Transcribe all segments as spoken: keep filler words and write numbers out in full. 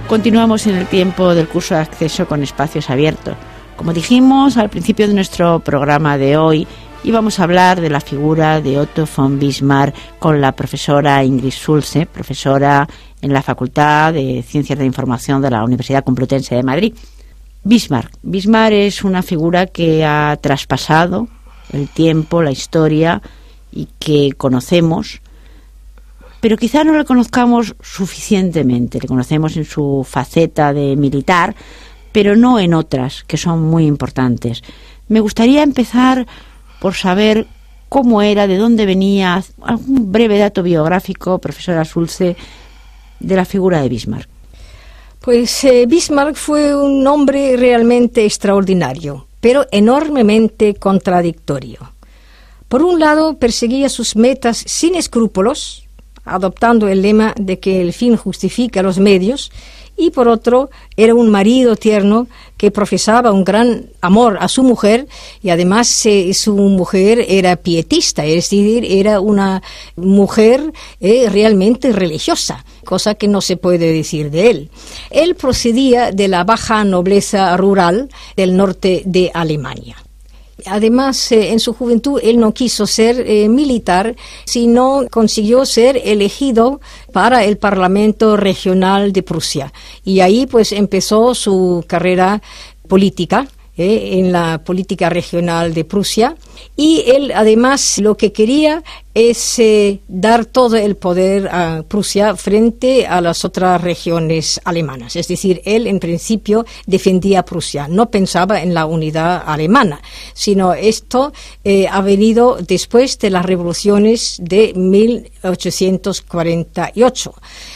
Continuamos en el tiempo del curso de acceso con espacios abiertos. Como dijimos al principio de nuestro programa de hoy, íbamos a hablar de la figura de Otto von Bismarck con la profesora Ingrid Schulze, profesora en la Facultad de Ciencias de la Información de la Universidad Complutense de Madrid. Bismarck. Bismarck es una figura que ha traspasado el tiempo, la historia y que conocemos, pero quizá no la conozcamos suficientemente. Le conocemos en su faceta de militar, pero no en otras que son muy importantes. Me gustaría empezar por saber cómo era, de dónde venía, algún breve dato biográfico, profesora Schulze, de la figura de Bismarck. Pues eh, Bismarck fue un hombre realmente extraordinario, pero enormemente contradictorio. Por un lado, perseguía sus metas sin escrúpulos, adoptando el lema de que el fin justifica los medios, y por otro, era un marido tierno que profesaba un gran amor a su mujer, y además eh, su mujer era pietista, es decir, era una mujer eh, realmente religiosa, cosa que no se puede decir de él. Él procedía de la baja nobleza rural del norte de Alemania. Además, eh, en su juventud, él no quiso ser eh, militar, sino consiguió ser elegido para el Parlamento Regional de Prusia. Y ahí, pues, empezó su carrera política, eh, en la política regional de Prusia. Y él, además, lo que quería es eh, dar todo el poder a Prusia frente a las otras regiones alemanas. Es decir, él, en principio, defendía a Prusia. No pensaba en la unidad alemana, sino esto eh, ha venido después de las revoluciones de mil ochocientos cuarenta y ocho,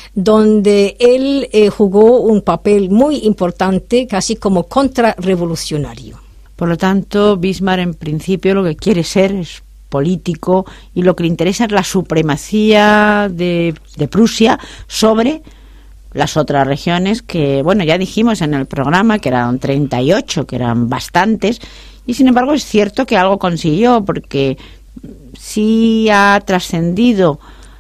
donde él eh, jugó un papel muy importante, casi como contrarrevolucionario. Por lo tanto, Bismarck en principio lo que quiere ser es político y lo que le interesa es la supremacía de, de Prusia sobre las otras regiones que, bueno, ya dijimos en el programa que eran treinta y ocho, que eran bastantes, y sin embargo es cierto que algo consiguió, porque sí ha trascendido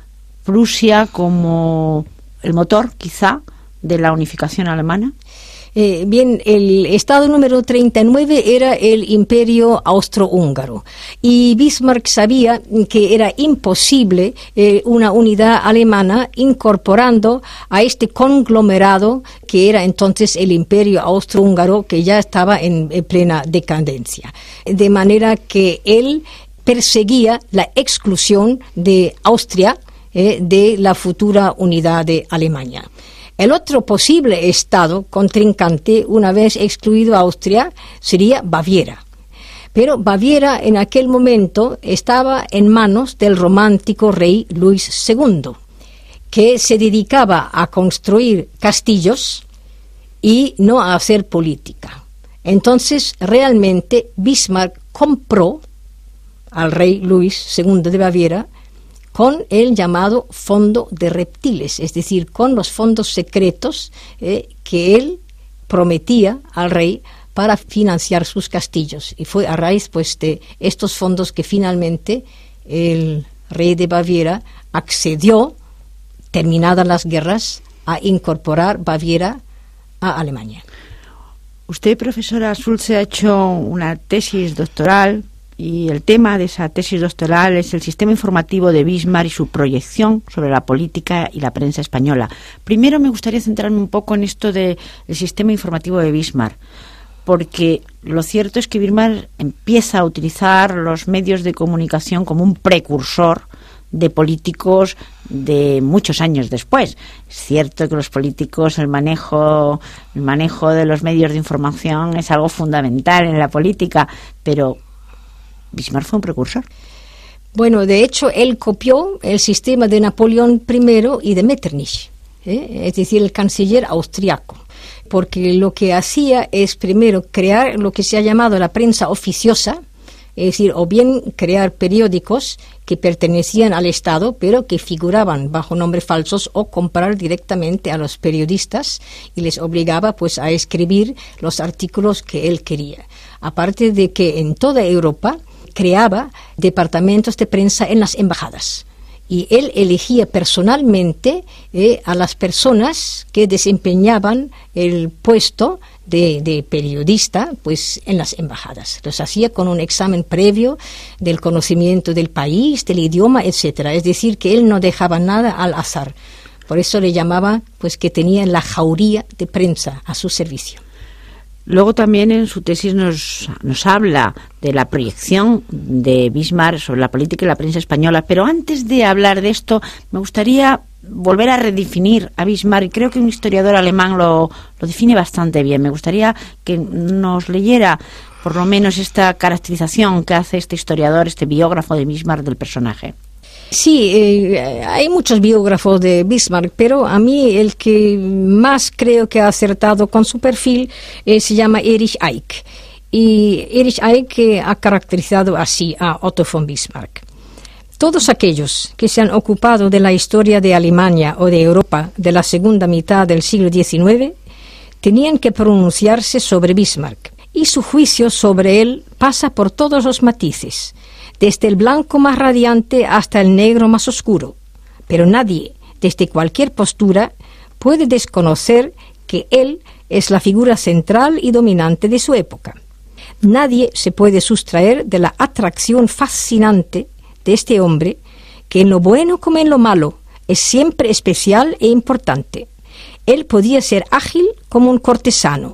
Prusia como el motor, quizá, de la unificación alemana. Eh, bien, el estado número treinta y nueve era el Imperio Austrohúngaro, y Bismarck sabía que era imposible eh, una unidad alemana incorporando a este conglomerado que era entonces el Imperio Austrohúngaro, que ya estaba en, en plena decadencia. De manera que él perseguía la exclusión de Austria eh, de la futura unidad de Alemania. El otro posible estado contrincante, una vez excluido Austria, sería Baviera. Pero Baviera en aquel momento estaba en manos del romántico rey Luis segundo, que se dedicaba a construir castillos y no a hacer política. Entonces, realmente, Bismarck compró al rey Luis segundo de Baviera con el llamado fondo de reptiles, es decir, con los fondos secretos eh, que él prometía al rey para financiar sus castillos. Y fue a raíz pues, de estos fondos que finalmente el rey de Baviera accedió, terminadas las guerras, a incorporar Baviera a Alemania. Usted, profesora Schulze, ha hecho una tesis doctoral y el tema de esa tesis doctoral es el sistema informativo de Bismarck y su proyección sobre la política y la prensa española. Primero me gustaría centrarme un poco en esto del sistema informativo de Bismarck, porque lo cierto es que Bismarck empieza a utilizar los medios de comunicación como un precursor de políticos de muchos años después. Es cierto que los políticos, el manejo, el manejo de los medios de información es algo fundamental en la política, pero Bismarck fue un precursor. Bueno, de hecho, él copió el sistema de Napoleón primero y de Metternich, ¿eh? es decir, el canciller austriaco, porque lo que hacía es primero crear lo que se ha llamado la prensa oficiosa, es decir, o bien crear periódicos que pertenecían al Estado, pero que figuraban bajo nombres falsos, o comprar directamente a los periodistas y les obligaba pues a escribir los artículos que él quería. Aparte de que en toda Europa creaba departamentos de prensa en las embajadas y él elegía personalmente eh, a las personas que desempeñaban el puesto de, de periodista pues en las embajadas. Los hacía con un examen previo del conocimiento del país, del idioma, etcétera. Es decir, que él no dejaba nada al azar. Por eso le llamaba pues que tenía la jauría de prensa a su servicio. Luego también en su tesis nos, nos habla de la proyección de Bismarck sobre la política y la prensa española, pero antes de hablar de esto me gustaría volver a redefinir a Bismarck, y creo que un historiador alemán lo, lo define bastante bien. Me gustaría que nos leyera por lo menos esta caracterización que hace este historiador, este biógrafo de Bismarck del personaje. Sí, eh, hay muchos biógrafos de Bismarck, pero a mí el que más creo que ha acertado con su perfil eh, se llama Erich Eyck. Y Erich Eyck eh, ha caracterizado así a Otto von Bismarck. Todos aquellos que se han ocupado de la historia de Alemania o de Europa de la segunda mitad del siglo diecinueve tenían que pronunciarse sobre Bismarck, y su juicio sobre él pasa por todos los matices, desde el blanco más radiante hasta el negro más oscuro. Pero nadie, desde cualquier postura, puede desconocer que él es la figura central y dominante de su época. Nadie se puede sustraer de la atracción fascinante de este hombre, que en lo bueno como en lo malo es siempre especial e importante. Él podía ser ágil como un cortesano,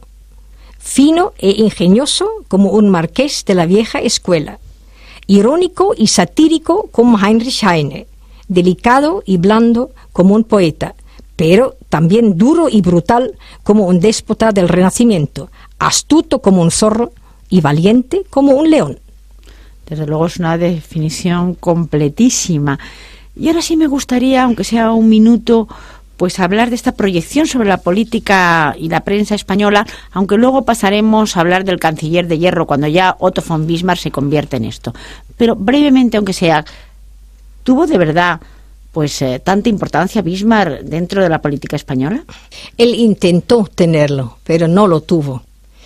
fino e ingenioso como un marqués de la vieja escuela, irónico y satírico como Heinrich Heine, delicado y blando como un poeta, pero también duro y brutal como un déspota del Renacimiento, astuto como un zorro y valiente como un león. Desde luego es una definición completísima. Y ahora sí me gustaría, aunque sea un minuto, pues hablar de esta proyección sobre la política y la prensa española, aunque luego pasaremos a hablar del canciller de hierro cuando ya Otto von Bismarck se convierte en esto. Pero brevemente, aunque sea, ¿tuvo de verdad pues eh, tanta importancia Bismarck dentro de la política española? Él intentó tenerlo, pero no lo tuvo.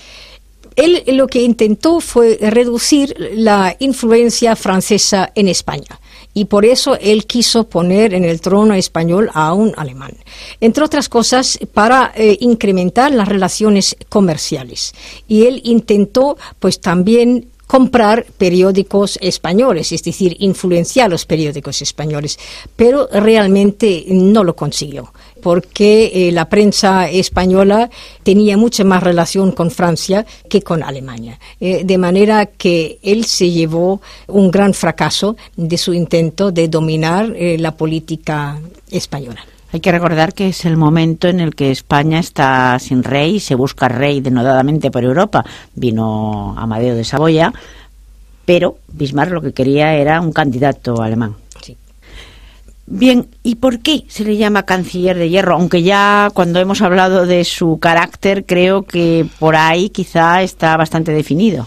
Él lo que intentó fue reducir la influencia francesa en España. Y por eso él quiso poner en el trono español a un alemán. Entre otras cosas, para eh, incrementar las relaciones comerciales. Y él intentó, pues, también comprar periódicos españoles, es decir, influenciar los periódicos españoles. Pero realmente no lo consiguió, porque eh, la prensa española tenía mucha más relación con Francia que con Alemania. Eh, de manera que él se llevó un gran fracaso de su intento de dominar eh, la política española. Hay que recordar que es el momento en el que España está sin rey, se busca rey denodadamente por Europa. Vino Amadeo de Saboya, pero Bismarck lo que quería era un candidato alemán. Sí. Bien, ¿y por qué se le llama canciller de hierro? Aunque ya cuando hemos hablado de su carácter, creo que por ahí quizá está bastante definido.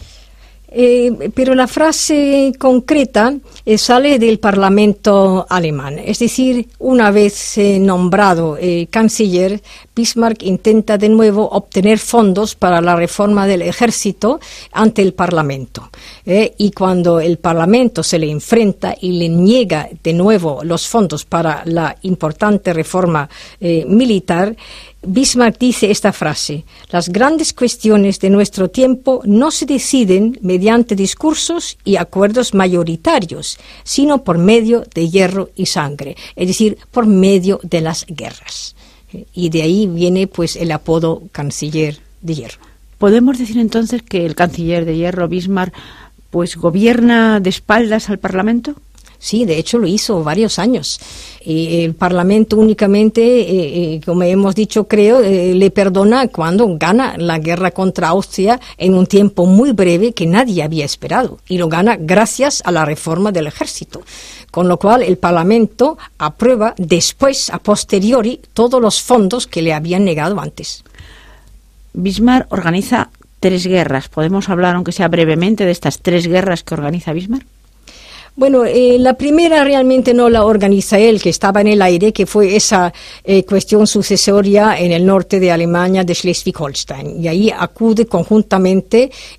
Eh, pero la frase concreta eh, sale del Parlamento alemán. Es decir, una vez eh, nombrado eh, canciller, Bismarck intenta de nuevo obtener fondos para la reforma del ejército ante el Parlamento. Eh, y cuando el Parlamento se le enfrenta y le niega de nuevo los fondos para la importante reforma eh, militar, Bismarck dice esta frase: las grandes cuestiones de nuestro tiempo no se deciden mediante discursos y acuerdos mayoritarios, sino por medio de hierro y sangre, es decir, por medio de las guerras. Y de ahí viene pues el apodo canciller de hierro. ¿Podemos decir entonces que el canciller de hierro, Bismarck, pues gobierna de espaldas al Parlamento? Sí, de hecho lo hizo varios años. Eh, el Parlamento únicamente, eh, eh, como hemos dicho, creo, eh, le perdona cuando gana la guerra contra Austria en un tiempo muy breve que nadie había esperado. Y lo gana gracias a la reforma del ejército. Con lo cual el Parlamento aprueba después, a posteriori, todos los fondos que le habían negado antes. Bismarck organiza tres guerras. ¿Podemos hablar, aunque sea brevemente, de estas tres guerras que organiza Bismarck? Bueno, eh, la primera realmente no la organiza él, que estaba en el aire, que fue esa eh, cuestión sucesoria en el norte de Alemania, de Schleswig-Holstein. Y ahí acude conjuntamente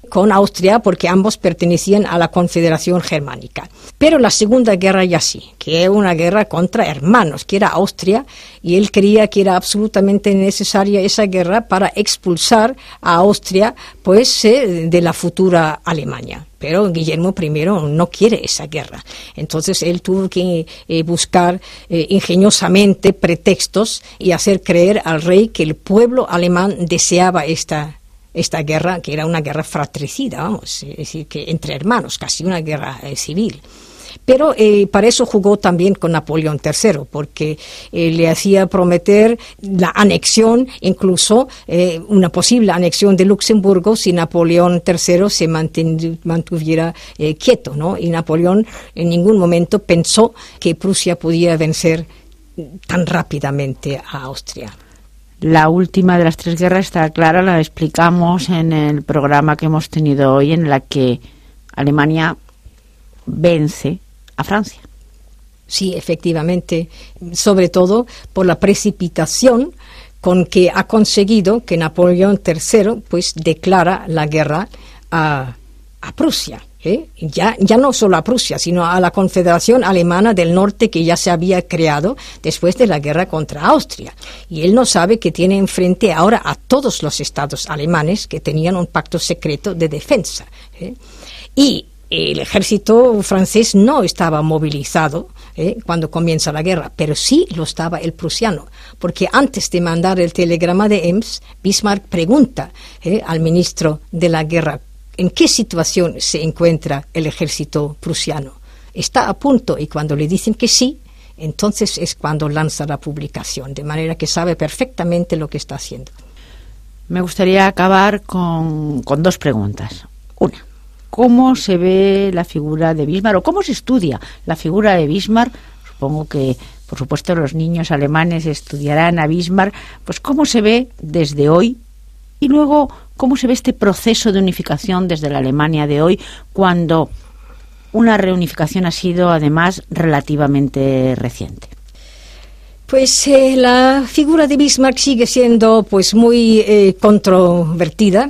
con Austria porque ambos pertenecían a la Confederación Germánica. Pero la Segunda Guerra ya sí, que era una guerra contra hermanos, que era Austria, y él creía que era absolutamente necesaria esa guerra para expulsar a Austria pues eh, de la futura Alemania. Pero Guillermo primero no quiere esa guerra. Entonces él tuvo que eh, buscar eh, ingeniosamente pretextos y hacer creer al rey que el pueblo alemán deseaba esta, esta guerra, que era una guerra fratricida, vamos, es decir, que entre hermanos, casi una guerra eh, civil. Pero eh, para eso jugó también con Napoleón tercero, porque eh, le hacía prometer la anexión, incluso eh, una posible anexión de Luxemburgo si Napoleón tercero se manten, mantuviera eh, quieto, ¿no? Y Napoleón en ningún momento pensó que Prusia podía vencer tan rápidamente a Austria. La última de las tres guerras está clara, la explicamos en el programa que hemos tenido hoy, en la que Alemania vence a Francia. Sí, efectivamente, sobre todo por la precipitación con que ha conseguido que Napoleón tercero pues declara la guerra a, a Prusia. ¿eh? Ya, ya no solo a Prusia, sino a la Confederación Alemana del Norte que ya se había creado después de la guerra contra Austria. Y él no sabe que tiene enfrente ahora a todos los estados alemanes que tenían un pacto secreto de defensa. ¿eh? Y el ejército francés no estaba movilizado eh, cuando comienza la guerra, pero sí lo estaba el prusiano, porque antes de mandar el telegrama de Ems, Bismarck pregunta eh, al ministro de la guerra en qué situación se encuentra el ejército prusiano. Está a punto, y cuando le dicen que sí, entonces es cuando lanza la publicación, de manera que sabe perfectamente lo que está haciendo. Me gustaría acabar con, con dos preguntas. Una, ¿cómo se ve la figura de Bismarck o cómo se estudia la figura de Bismarck? Supongo que, por supuesto, los niños alemanes estudiarán a Bismarck. Pues ¿cómo se ve desde hoy? Y luego, ¿cómo se ve este proceso de unificación desde la Alemania de hoy, cuando una reunificación ha sido, además, relativamente reciente? Pues eh, la figura de Bismarck sigue siendo pues muy eh, controvertida.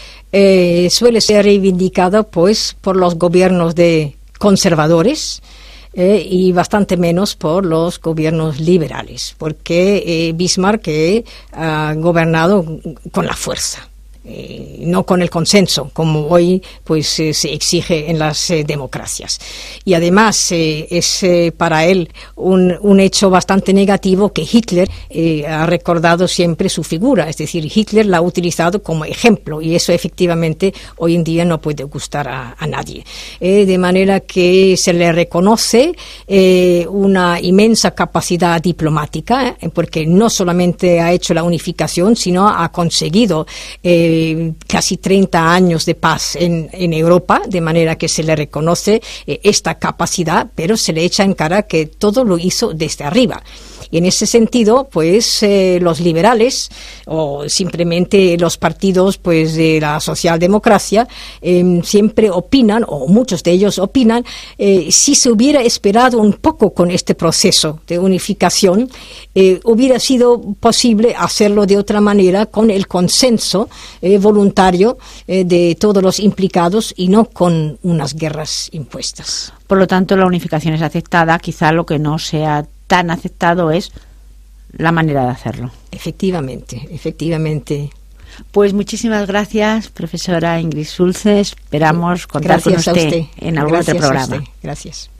Eh, suele ser reivindicada pues por los gobiernos de conservadores eh, y bastante menos por los gobiernos liberales, porque eh, Bismarck eh, ha gobernado con la fuerza. Eh, no con el consenso, como hoy pues eh, se exige en las eh, democracias. Y además eh, es eh, para él un, un hecho bastante negativo que Hitler eh, ha recordado siempre su figura, es decir, Hitler la ha utilizado como ejemplo, y eso efectivamente hoy en día no puede gustar a, a nadie. Eh, de manera que se le reconoce eh, una inmensa capacidad diplomática, eh, porque no solamente ha hecho la unificación, sino ha conseguido eh, casi treinta años de paz en, en Europa, de manera que se le reconoce eh, esta capacidad, pero se le echa en cara que todo lo hizo desde arriba. Y en ese sentido, pues eh, los liberales o simplemente los partidos pues de la socialdemocracia eh, siempre opinan, o muchos de ellos opinan, eh, si se hubiera esperado un poco con este proceso de unificación, eh, hubiera sido posible hacerlo de otra manera, con el consenso eh, voluntario eh, de todos los implicados y no con unas guerras impuestas. Por lo tanto, la unificación es aceptada, quizá lo que no sea tan aceptado es la manera de hacerlo. Efectivamente, efectivamente. Pues muchísimas gracias, profesora Ingrid Schulze. Esperamos contar gracias con usted, usted en algún gracias otro programa. Gracias.